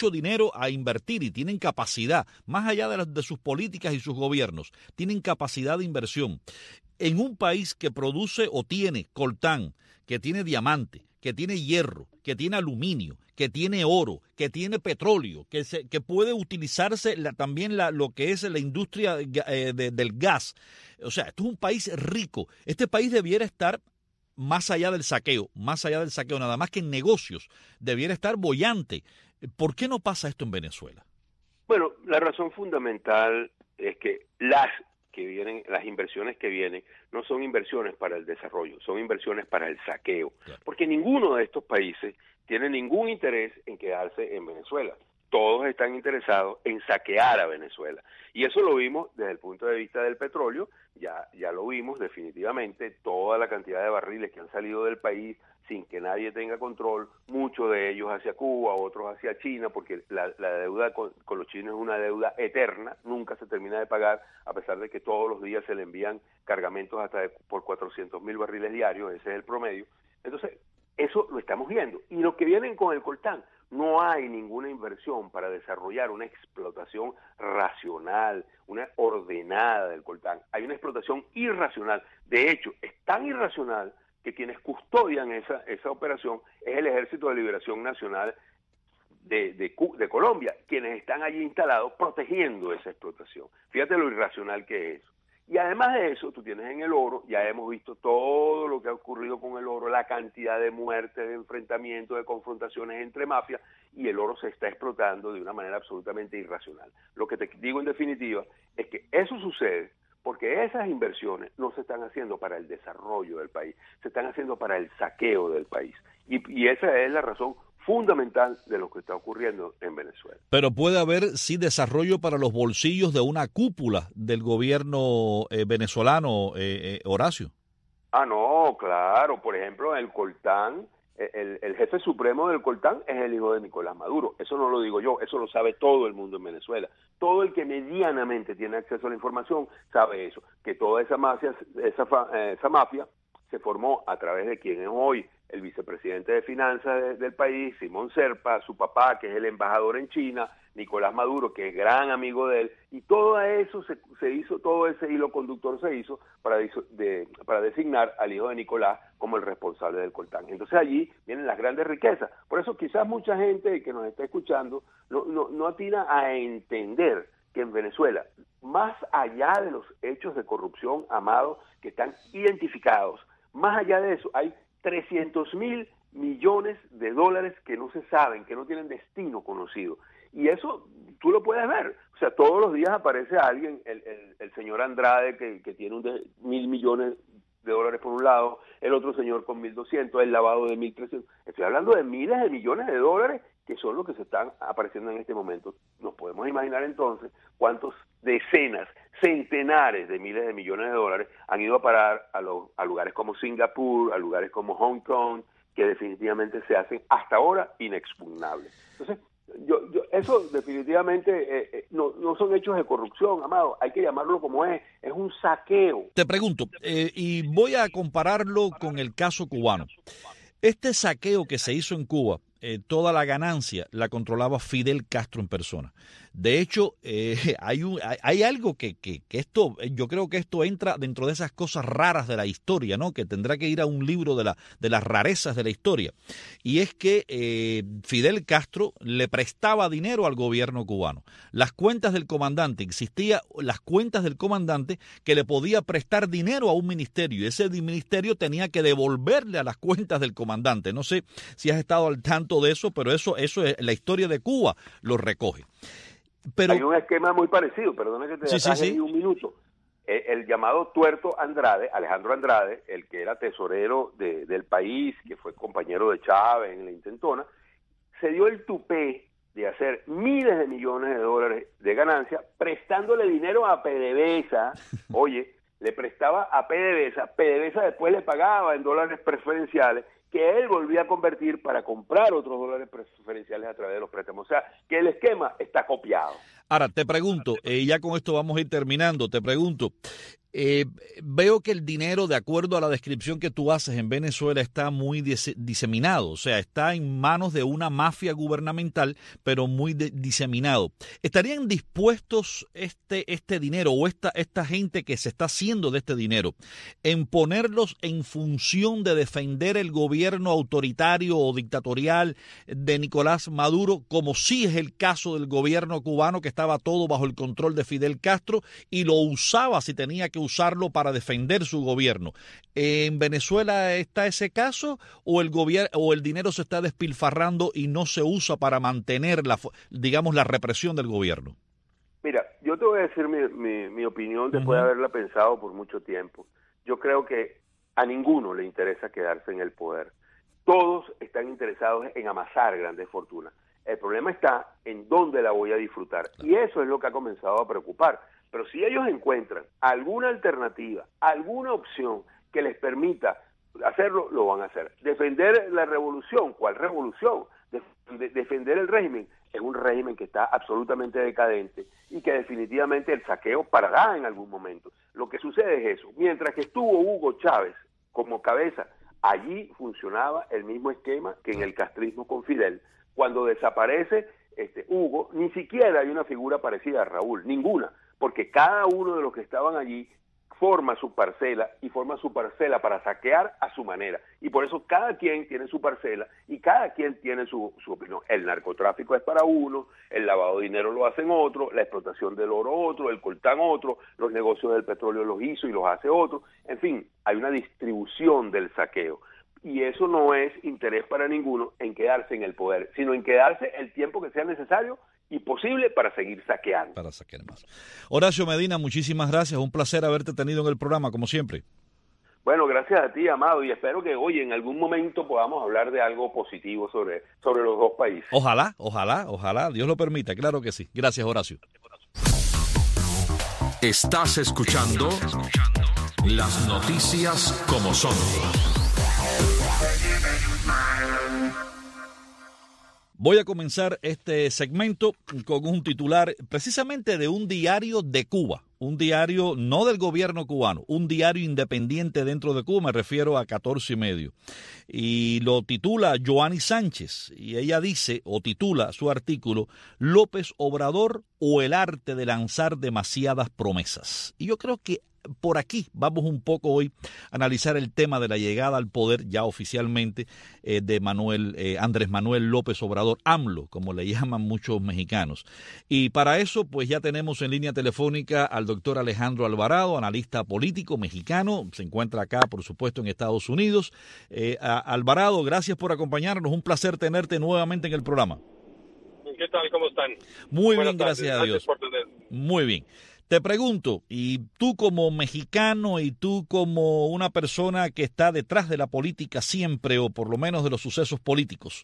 a invertir y tienen capacidad, más allá de sus políticas y sus gobiernos, tienen capacidad de inversión. En un país que produce o tiene coltán, que tiene diamante, que tiene hierro, que tiene aluminio, que tiene oro, que tiene petróleo, que puede utilizarse también lo que es la industria del gas. O sea, esto es un país rico. Este país debiera estar más allá del saqueo, nada más que en negocios, debiera estar boyante. ¿Por qué no pasa esto en Venezuela? Bueno, la razón fundamental es que las inversiones que vienen no son inversiones para el desarrollo, son inversiones para el saqueo, claro. Porque ninguno de estos países tiene ningún interés en quedarse en Venezuela. Todos están interesados en saquear a Venezuela. Y eso lo vimos desde el punto de vista del petróleo, ya lo vimos definitivamente, toda la cantidad de barriles que han salido del país sin que nadie tenga control, muchos de ellos hacia Cuba, otros hacia China, porque la deuda con los chinos es una deuda eterna, nunca se termina de pagar, a pesar de que todos los días se le envían cargamentos hasta por 400,000 barriles diarios, ese es el promedio. Entonces, eso lo estamos viendo. Y los que vienen con el coltán, no hay ninguna inversión para desarrollar una explotación racional, una ordenada del coltán. Hay una explotación irracional. De hecho, es tan irracional que quienes custodian esa operación es el Ejército de Liberación Nacional de Colombia, quienes están allí instalados protegiendo esa explotación. Fíjate lo irracional que es eso. Y además de eso, tú tienes en el oro, ya hemos visto todo lo que ha ocurrido con el oro, la cantidad de muertes, de enfrentamientos, de confrontaciones entre mafias, y el oro se está explotando de una manera absolutamente irracional. Lo que te digo en definitiva es que eso sucede porque esas inversiones no se están haciendo para el desarrollo del país, se están haciendo para el saqueo del país. Y esa es la razón fundamental de lo que está ocurriendo en Venezuela. Pero puede haber, sí, desarrollo para los bolsillos de una cúpula del gobierno venezolano, Horacio. Ah, no, claro. Por ejemplo, el coltán, el jefe supremo del coltán es el hijo de Nicolás Maduro. Eso no lo digo yo, eso lo sabe todo el mundo en Venezuela. Todo el que medianamente tiene acceso a la información sabe eso, que toda esa mafia se formó a través de quien es hoy el vicepresidente de finanzas del país, Simón Serpa, su papá, que es el embajador en China, Nicolás Maduro, que es gran amigo de él, y todo eso se hizo, todo ese hilo conductor se hizo para designar al hijo de Nicolás como el responsable del coltán. Entonces allí vienen las grandes riquezas. Por eso quizás mucha gente que nos está escuchando no atina a entender que en Venezuela, más allá de los hechos de corrupción, Amado, que están identificados, más allá de eso, hay 300.000 millones de dólares que no se saben, que no tienen destino conocido. Y eso tú lo puedes ver. O sea, todos los días aparece alguien, el señor Andrade, que tiene 1.000 millones de dólares por un lado, el otro señor con 1.200, el lavado de 1.300. Estoy hablando de miles de millones de dólares que son los que se están apareciendo en este momento. Nos podemos imaginar entonces cuántos decenas, centenares de miles de millones de dólares han ido a parar a lugares como Singapur, a lugares como Hong Kong, que definitivamente se hacen hasta ahora inexpugnables. Entonces, eso definitivamente no son hechos de corrupción, Amado, hay que llamarlo como es un saqueo. Te pregunto, y voy a compararlo con el caso cubano. Este saqueo que se hizo en Cuba, toda la ganancia la controlaba Fidel Castro en persona. De hecho, hay algo que esto, yo creo que esto entra dentro de esas cosas raras de la historia, ¿no? Que tendrá que ir a un libro de las rarezas de la historia. Y es que Fidel Castro le prestaba dinero al gobierno cubano. Las cuentas del comandante, existían las cuentas del comandante que le podía prestar dinero a un ministerio. Y ese ministerio tenía que devolverle a las cuentas del comandante. No sé si has estado al tanto de eso, pero eso es la historia de Cuba, lo recoge. Pero hay un esquema muy parecido, perdona que te detalle ahí un minuto. El llamado Tuerto Andrade, Alejandro Andrade, el que era tesorero del país, que fue compañero de Chávez en la intentona, se dio el tupé de hacer miles de millones de dólares de ganancia prestándole dinero a PDVSA. Oye, le prestaba a PDVSA después le pagaba en dólares preferenciales, que él volvía a convertir para comprar otros dólares preferenciales a través de los préstamos. O sea, que el esquema está copiado. Ahora, te pregunto, ya con esto vamos a ir terminando, te pregunto, veo que el dinero, de acuerdo a la descripción que tú haces en Venezuela, está muy diseminado, o sea, está en manos de una mafia gubernamental, pero muy diseminado. ¿Estarían dispuestos este dinero o esta gente que se está haciendo de este dinero en ponerlos en función de defender el gobierno autoritario o dictatorial de Nicolás Maduro, como sí es el caso del gobierno cubano, que estaba todo bajo el control de Fidel Castro y lo usaba si tenía que usarlo para defender su gobierno? ¿En Venezuela está ese caso o el dinero se está despilfarrando y no se usa para mantener la represión del gobierno? Mira, yo te voy a decir mi opinión después de haberla pensado por mucho tiempo. Yo creo que a ninguno le interesa quedarse en el poder. Todos están interesados en amasar grandes fortunas. El problema está en dónde la voy a disfrutar. Y eso es lo que ha comenzado a preocupar. Pero si ellos encuentran alguna alternativa, alguna opción que les permita hacerlo, lo van a hacer. Defender la revolución, ¿cuál revolución? Defender el régimen. Es un régimen que está absolutamente decadente y que definitivamente el saqueo parará en algún momento. Lo que sucede es eso. Mientras que estuvo Hugo Chávez como cabeza, allí funcionaba el mismo esquema que en el castrismo con Fidel. Cuando desaparece Hugo, ni siquiera hay una figura parecida a Raúl, ninguna, porque cada uno de los que estaban allí forma su parcela para saquear a su manera. Y por eso cada quien tiene su parcela y cada quien tiene su opinión. El narcotráfico es para uno, el lavado de dinero lo hacen otro, la explotación del oro otro, el coltán otro, los negocios del petróleo los hizo y los hace otro. En fin, hay una distribución del saqueo. Y eso no es interés para ninguno en quedarse en el poder, sino en quedarse el tiempo que sea necesario y posible para seguir saqueando. Para saquear más. Horacio Medina, muchísimas gracias. Un placer haberte tenido en el programa, como siempre. Bueno, gracias a ti, Amado, y espero que hoy en algún momento podamos hablar de algo positivo sobre los dos países. Ojalá, Dios lo permita, claro que sí. Gracias, Horacio. Estás escuchando las noticias como son. Voy a comenzar este segmento con un titular precisamente de un diario de Cuba. un diario no del gobierno cubano, un diario independiente dentro de Cuba, me refiero a 14 y medio. Y lo titula Joanny Sánchez, y ella dice, o titula su artículo, López Obrador o el arte de lanzar demasiadas promesas. Y yo creo que por aquí vamos un poco hoy a analizar el tema de la llegada al poder ya oficialmente de Andrés Manuel López Obrador, AMLO, como le llaman muchos mexicanos. Y para eso pues ya tenemos en línea telefónica al doctor Alejandro Alvarado, analista político mexicano, se encuentra acá por supuesto en Estados Unidos. Alvarado, gracias por acompañarnos, un placer tenerte nuevamente en el programa. ¿Qué tal? ¿Cómo están? Muy bien, gracias a Dios. Muy bien. Te pregunto, y tú como mexicano y tú como una persona que está detrás de la política siempre, o por lo menos de los sucesos políticos,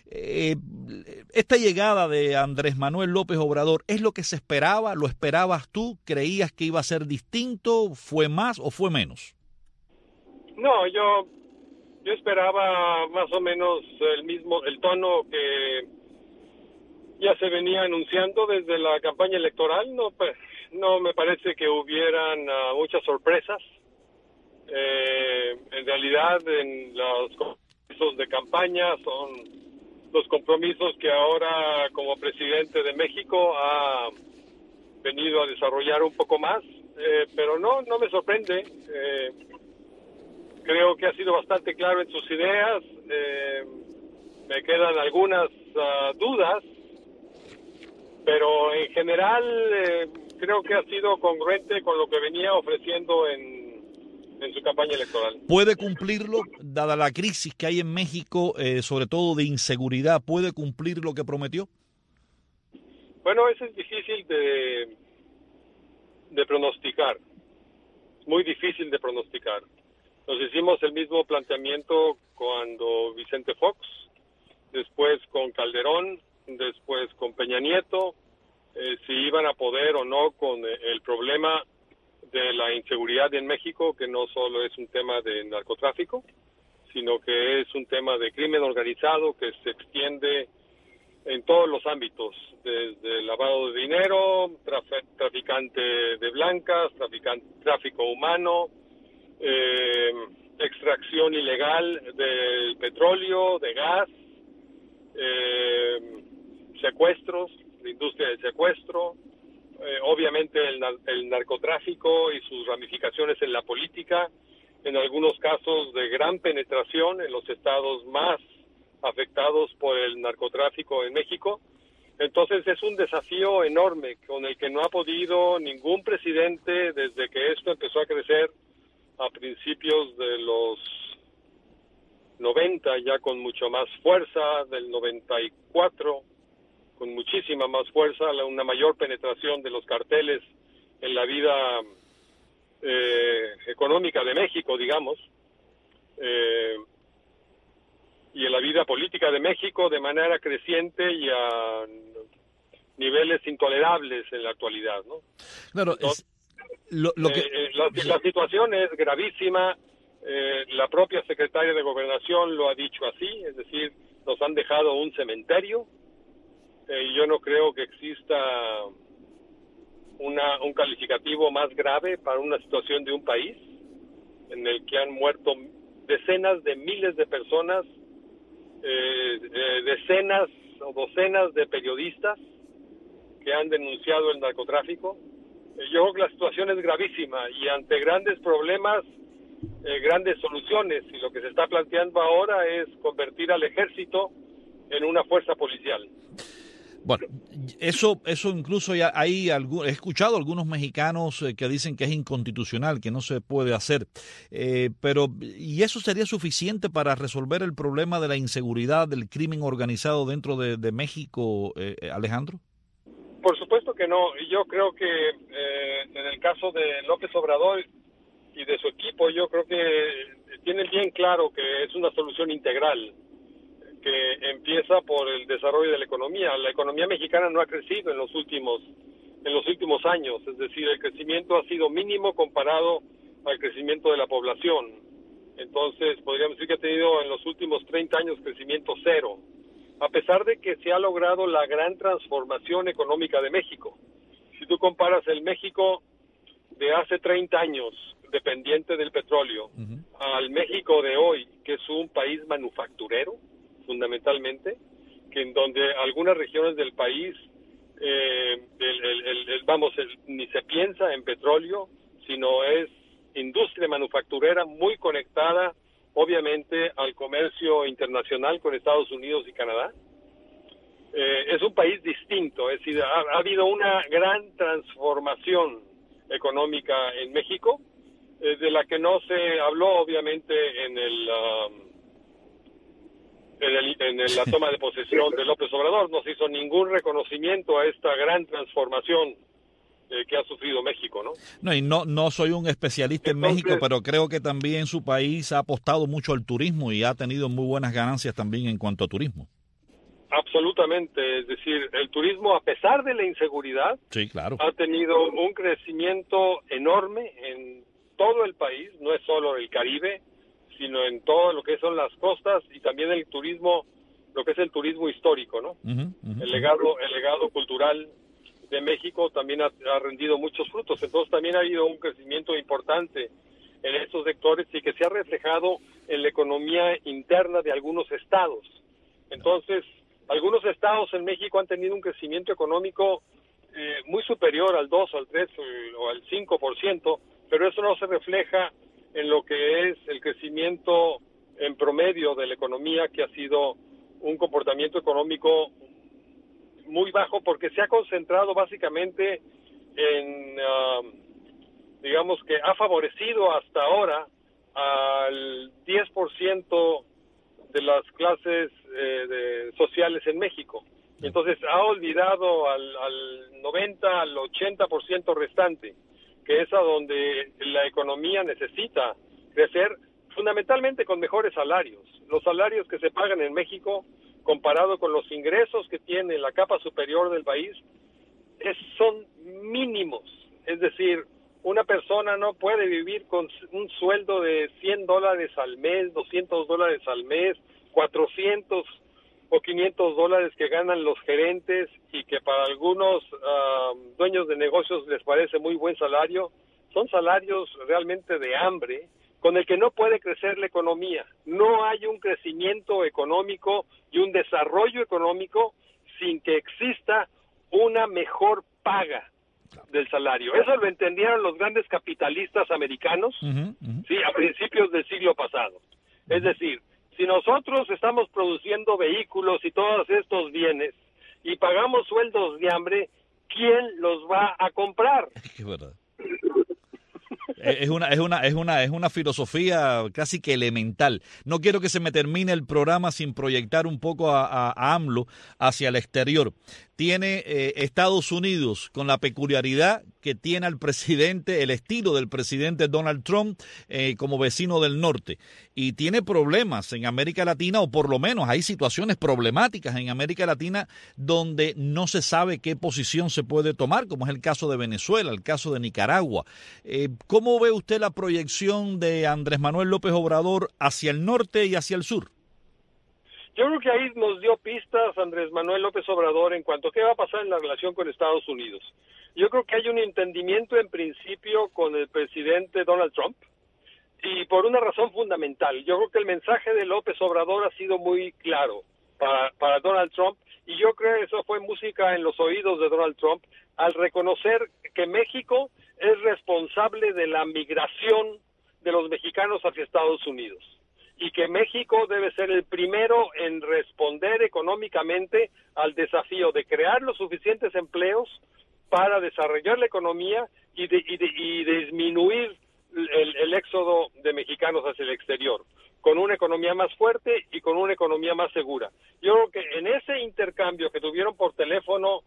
esta llegada de Andrés Manuel López Obrador, ¿es lo que se esperaba? ¿Lo esperabas tú? ¿Creías que iba a ser distinto? ¿Fue más o fue menos? No, yo esperaba más o menos el tono que ya se venía anunciando desde la campaña electoral. No me parece que hubieran muchas sorpresas. En realidad, en los compromisos de campaña son los compromisos que ahora, como presidente de México, ha venido a desarrollar un poco más. Pero no me sorprende. Creo que ha sido bastante claro en sus ideas. Me quedan algunas dudas, pero en general creo que ha sido congruente con lo que venía ofreciendo en su campaña electoral. ¿Puede cumplirlo, dada la crisis que hay en México, sobre todo de inseguridad, puede cumplir lo que prometió? Bueno, eso es difícil de pronosticar, muy difícil de pronosticar. Nos hicimos el mismo planteamiento cuando Vicente Fox, después con Calderón, después con Peña Nieto, si iban a poder o no con el problema de la inseguridad en México, que no solo es un tema de narcotráfico, sino que es un tema de crimen organizado que se extiende en todos los ámbitos, desde lavado de dinero, traficante de blancas, tráfico humano, extracción ilegal del petróleo, de gas, secuestros, la industria del secuestro, obviamente el narcotráfico y sus ramificaciones en la política, en algunos casos de gran penetración en los estados más afectados por el narcotráfico en México. Entonces es un desafío enorme con el que no ha podido ningún presidente desde que esto empezó a crecer a principios de los 90, ya con mucho más fuerza, del 94, con muchísima más fuerza, una mayor penetración de los carteles en la vida económica de México, digamos, y en la vida política de México de manera creciente y a niveles intolerables en la actualidad, ¿no? Claro, entonces, la situación es gravísima. La propia secretaria de Gobernación lo ha dicho así, es decir, nos han dejado un cementerio. Yo no creo que exista un calificativo más grave para una situación de un país en el que han muerto decenas de miles de personas, decenas o docenas de periodistas que han denunciado el narcotráfico. Yo creo que la situación es gravísima y ante grandes problemas, grandes soluciones, y lo que se está planteando ahora es convertir al ejército en una fuerza policial. Bueno, eso incluso ya he escuchado a algunos mexicanos que dicen que es inconstitucional, que no se puede hacer, pero ¿y eso sería suficiente para resolver el problema de la inseguridad, del crimen organizado dentro de México, Alejandro? Por supuesto que no. Yo creo que en el caso de López Obrador y de su equipo, yo creo que tienen bien claro que es una solución integral, que empieza por el desarrollo de la economía. La economía mexicana no ha crecido en los últimos años, es decir, el crecimiento ha sido mínimo comparado al crecimiento de la población. Entonces, podríamos decir que ha tenido en los últimos 30 años crecimiento cero, a pesar de que se ha logrado la gran transformación económica de México. Si tú comparas el México de hace 30 años dependiente del petróleo al México de hoy, que es un país manufacturero, fundamentalmente, que en donde algunas regiones del país, ni se piensa en petróleo, sino es industria manufacturera muy conectada, obviamente, al comercio internacional con Estados Unidos y Canadá. Es un país distinto, es decir, ha habido una gran transformación económica en México, de la que no se habló obviamente en la toma de posesión de López Obrador. No se hizo ningún reconocimiento a esta gran transformación que ha sufrido México, ¿no? No, y no soy un especialista en México, pero creo que también su país ha apostado mucho al turismo y ha tenido muy buenas ganancias también en cuanto a turismo. Absolutamente, es decir, el turismo, a pesar de la inseguridad, sí, claro, ha tenido un crecimiento enorme en todo el país, no es solo el Caribe, sino en todo lo que son las costas, y también el turismo, lo que es el turismo histórico, ¿no? El legado cultural de México también ha rendido muchos frutos. Entonces también ha habido un crecimiento importante en estos sectores y que se ha reflejado en la economía interna de algunos estados. Entonces, algunos estados en México han tenido un crecimiento económico muy superior al 2, al 3 o al 5%, pero eso no se refleja en lo que es el crecimiento en promedio de la economía, que ha sido un comportamiento económico muy bajo, porque se ha concentrado básicamente en, digamos que ha favorecido hasta ahora al 10% de las clases sociales en México. Entonces ha olvidado al 90, al 80% restante, que es a donde la economía necesita crecer, fundamentalmente con mejores salarios. Los salarios que se pagan en México, comparado con los ingresos que tiene la capa superior del país, son mínimos. Es decir, una persona no puede vivir con un sueldo de $100 al mes, $200 al mes, 400 o 500 dólares que ganan los gerentes, y que para algunos dueños de negocios les parece muy buen salario. Son salarios realmente de hambre, con el que no puede crecer la economía. No hay un crecimiento económico y un desarrollo económico sin que exista una mejor paga del salario. Eso lo entendieron los grandes capitalistas americanos, sí, a principios del siglo pasado. Es decir, si nosotros estamos produciendo vehículos y todos estos bienes y pagamos sueldos de hambre, ¿quién los va a comprar? Es verdad. Es una filosofía casi que elemental. No quiero que se me termine el programa sin proyectar un poco a AMLO hacia el exterior. Tiene Estados Unidos con la peculiaridad que tiene al presidente, el estilo del presidente Donald Trump como vecino del norte. Y tiene problemas en América Latina, o por lo menos hay situaciones problemáticas en América Latina donde no se sabe qué posición se puede tomar, como es el caso de Venezuela, el caso de Nicaragua. ¿Cómo ve usted la proyección de Andrés Manuel López Obrador hacia el norte y hacia el sur? Yo creo que ahí nos dio pistas Andrés Manuel López Obrador en cuanto a qué va a pasar en la relación con Estados Unidos. Yo creo que hay un entendimiento en principio con el presidente Donald Trump, y por una razón fundamental. Yo creo que el mensaje de López Obrador ha sido muy claro para Donald Trump, y yo creo que eso fue música en los oídos de Donald Trump al reconocer que México es responsable de la migración de los mexicanos hacia Estados Unidos, y que México debe ser el primero en responder económicamente al desafío de crear los suficientes empleos para desarrollar la economía y disminuir el éxodo de mexicanos hacia el exterior, con una economía más fuerte y con una economía más segura. Yo creo que en ese intercambio que tuvieron por teléfono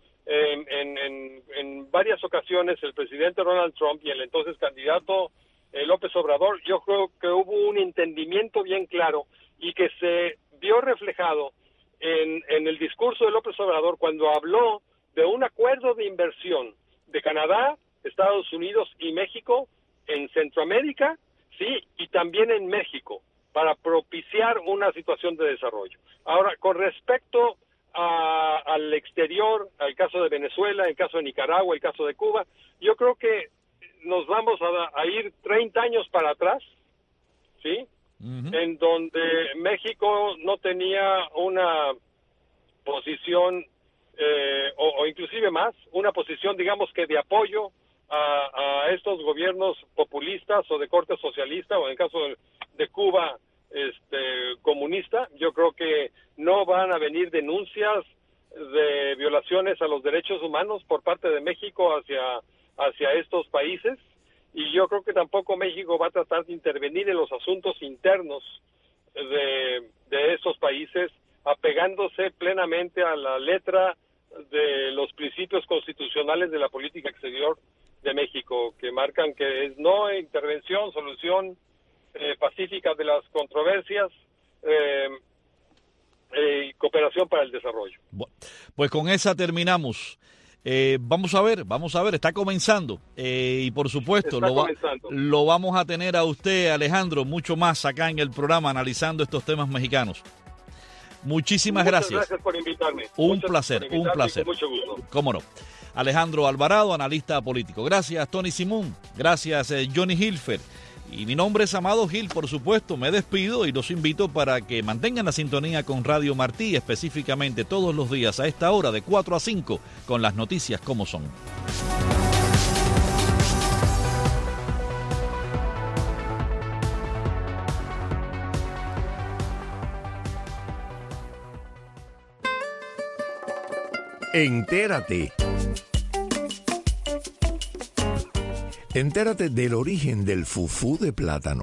en varias ocasiones el presidente Donald Trump y el entonces candidato López Obrador, yo creo que hubo un entendimiento bien claro, y que se vio reflejado en el discurso de López Obrador cuando habló de un acuerdo de inversión de Canadá, Estados Unidos y México en Centroamérica, sí, y también en México, para propiciar una situación de desarrollo. Ahora, con respecto al exterior, al caso de Venezuela, el caso de Nicaragua, el caso de Cuba, yo creo que nos vamos a ir 30 años para atrás, ¿sí? En donde México no tenía una posición, o inclusive más, una posición, digamos que de apoyo a estos gobiernos populistas o de corte socialista, o en el caso de Cuba, comunista. Yo creo que no van a venir denuncias de violaciones a los derechos humanos por parte de México hacia estos países, y yo creo que tampoco México va a tratar de intervenir en los asuntos internos de estos países, apegándose plenamente a la letra de los principios constitucionales de la política exterior de México, que marcan que es no intervención, solución pacífica de las controversias, y cooperación para el desarrollo. Bueno, pues con esa terminamos. Vamos a ver, está comenzando, y por supuesto lo vamos a tener a usted, Alejandro, mucho más acá en el programa analizando estos temas mexicanos. Muchísimas gracias. Muchas gracias por invitarme. Un placer. Mucho gusto. Cómo no. Alejandro Alvarado, analista político. Gracias, Tony Simón. Gracias, Johnny Hilfer. Y mi nombre es Amado Gil, por supuesto. Me despido y los invito para que mantengan la sintonía con Radio Martí, específicamente todos los días a esta hora de 4 a 5, con las noticias como son. Entérate. Entérate del origen del fufú de plátano.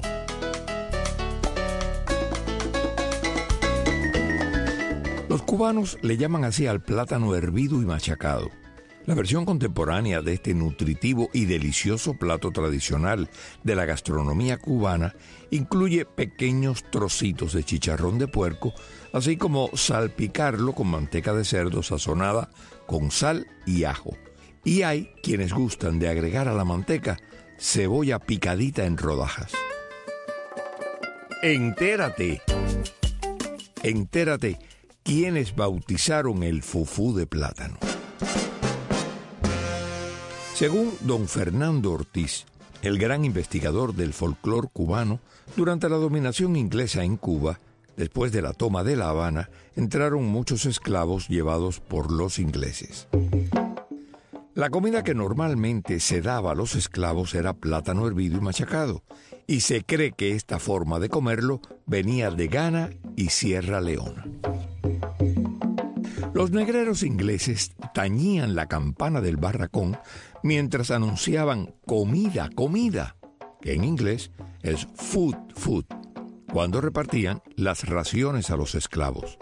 Los cubanos le llaman así al plátano hervido y machacado. La versión contemporánea de este nutritivo y delicioso plato tradicional de la gastronomía cubana incluye pequeños trocitos de chicharrón de puerco, así como salpicarlo con manteca de cerdo sazonada con sal y ajo. Y hay quienes gustan de agregar a la manteca cebolla picadita en rodajas. Entérate. Entérate quiénes bautizaron el fufú de plátano. Según don Fernando Ortiz, el gran investigador del folclore cubano, durante la dominación inglesa en Cuba, después de la toma de La Habana, entraron muchos esclavos llevados por los ingleses. La comida que normalmente se daba a los esclavos era plátano hervido y machacado, y se cree que esta forma de comerlo venía de Ghana y Sierra Leona. Los negreros ingleses tañían la campana del barracón mientras anunciaban comida, comida, que en inglés es food, food, cuando repartían las raciones a los esclavos.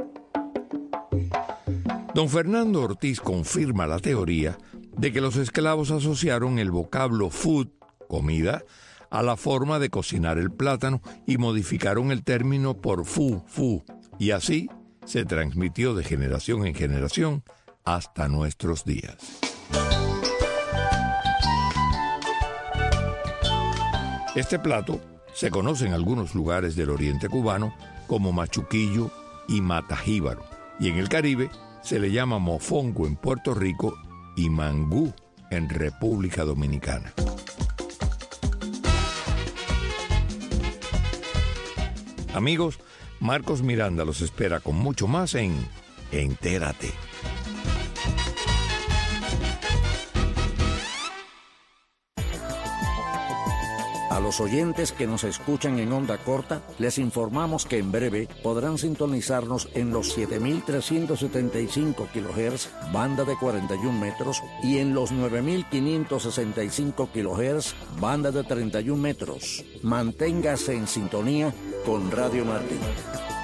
Don Fernando Ortiz confirma la teoría de que los esclavos asociaron el vocablo food, comida, a la forma de cocinar el plátano y modificaron el término por fu, y así se transmitió de generación en generación hasta nuestros días. Este plato se conoce en algunos lugares del oriente cubano como machuquillo y matajíbaro, y en el Caribe se le llama mofongo en Puerto Rico y mangú en República Dominicana. Amigos, Marcos Miranda los espera con mucho más en Entérate. A los oyentes que nos escuchan en onda corta, les informamos que en breve podrán sintonizarnos en los 7.375 kHz, banda de 41 metros, y en los 9.565 kHz, banda de 31 metros. Manténgase en sintonía con Radio Martí.